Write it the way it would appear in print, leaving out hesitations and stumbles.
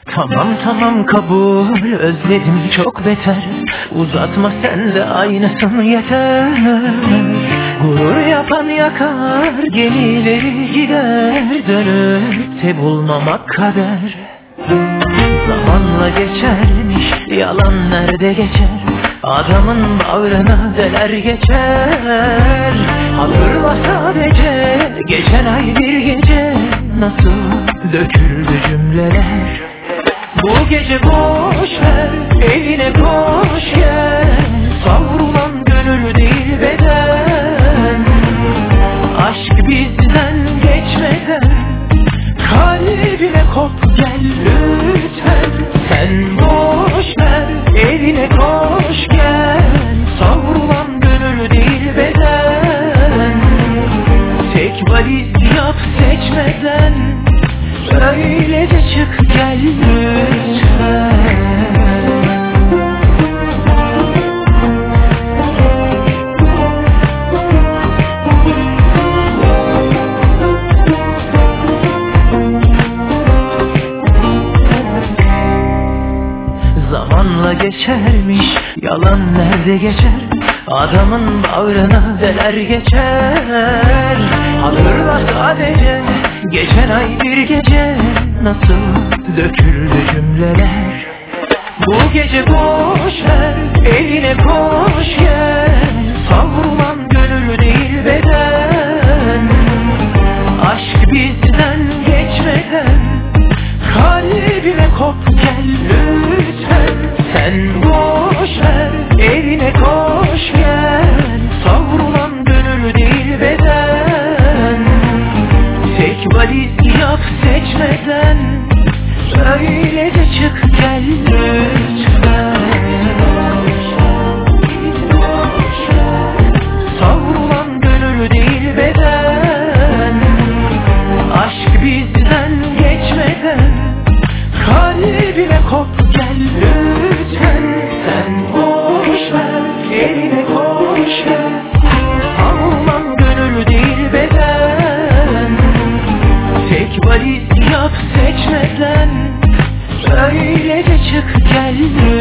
Tamam tamam kabul, özledim çok beter. Uzatma sen de aynısın yeter. Gurur yapan yakar, gemileri gider. Dönüp de bulmamak kader. Zamanla geçermiş, yalan nerede geçer? Adamın bağrına deler geçer. Hatırla sadece, geçen ay bir gece nasıl döküldü cümleler. Bu gece boş ver, evine koş gel. Savrulan gönül değil beden. Aşk bizden geçmeden kalbime kop gel lütfen. Sen boş ver, evine koş gel. Savrulan gönül değil beden. Tek valiz yap seçmeden. Öylece çık gel lütfen. Zamanla geçermiş, yalan nerede geçer? Adamın bağrına deler geçer. Hatırla sadece, geçen ay bir gece nasıl döküldü cümleler. Bu gece boş ver, evine koş gel. Savrulan gönül değil beden. Aşk bizden geçmeden kalbime kop gel lütfen. Sen boş ver, evine koş gel. Savrulan gönül değil beden. Tek valiz yap seçmeden. Öylece çık gel lütfen. Savrulan gönül değil beden. Aşk bizden geçmeden kalbime kop gel lütfen. Sen boş ver, evine koş gel. Savrulan gönül değil beden. Tek valiz yap seçmeden. Öylece çık gel.